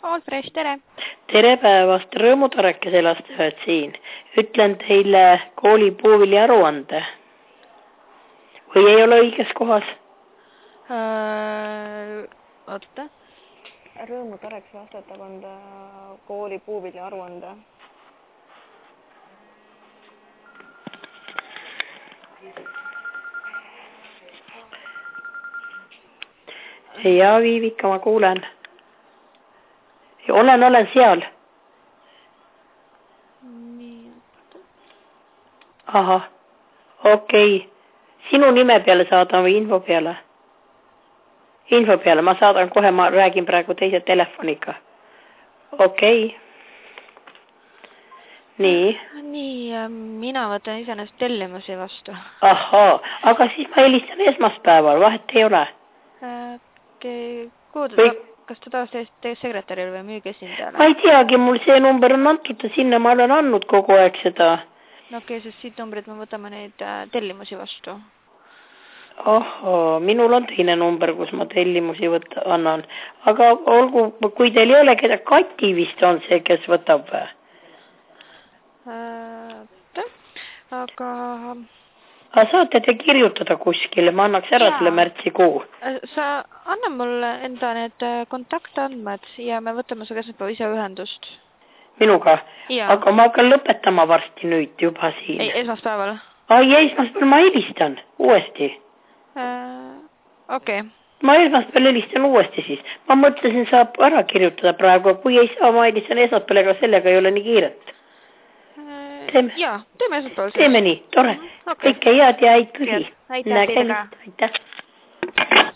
Olfresh, tere! Tere päevast, rõõmutarekese lasteaed siin. Ütlen teile kooli puuvili aruande. Või ei ole õiges kohas? Oota. Rõõmutarekese lasteaed kooli puuvili aruande. Ja, Viivika, ma kuulen. Olen seal. Nii. Aha, okei. Sinu nime peale saadan või info peale? Info peale, ma saadan kohe, ma räägin praegu teise telefoniga. Okei. Nii. Nii, mina võtan iseenesest tellimusi vastu. Ahaa, aga siis ma helistan esmaspäeval, vahet ei ole. Kas ta taas teie sekretäril või müügiesindajale? Ma ei teagi, mul see number on antud sinna, ma olen andnud kogu aeg seda. No okei, sest siit numbrit me võtame neid tellimusi vastu. Ahhaa, minul on teine number, kus ma tellimusi annan. Aga olgu, kui teil ei ole keda, Kati vist on see, kes võtab või? Aga saate te kirjutada kuskile, ma annaks ära selle märtsikuu. Sa anna mulle enda need kontaktandmed ja me võtame su esmaspäeva ise ühendust. Minuga? Aga ma hakkan lõpetama varsti nüüd juba siin. Ei, esmaspäeval? Ai, esmaspäeval ma helistan uuesti. Okei. Ma esmaspäeval helistan uuesti siis. Ma mõtlesin, saab ära kirjutada praegu, kui ei saa, ma helistan esmaspäeval, aga sellega ei ole nii kiiret. Jaa, teeme esmaspäeval. Teeme nii, tore. Kõike head ja häid pühi. Aitäh teile ka. Aitäh.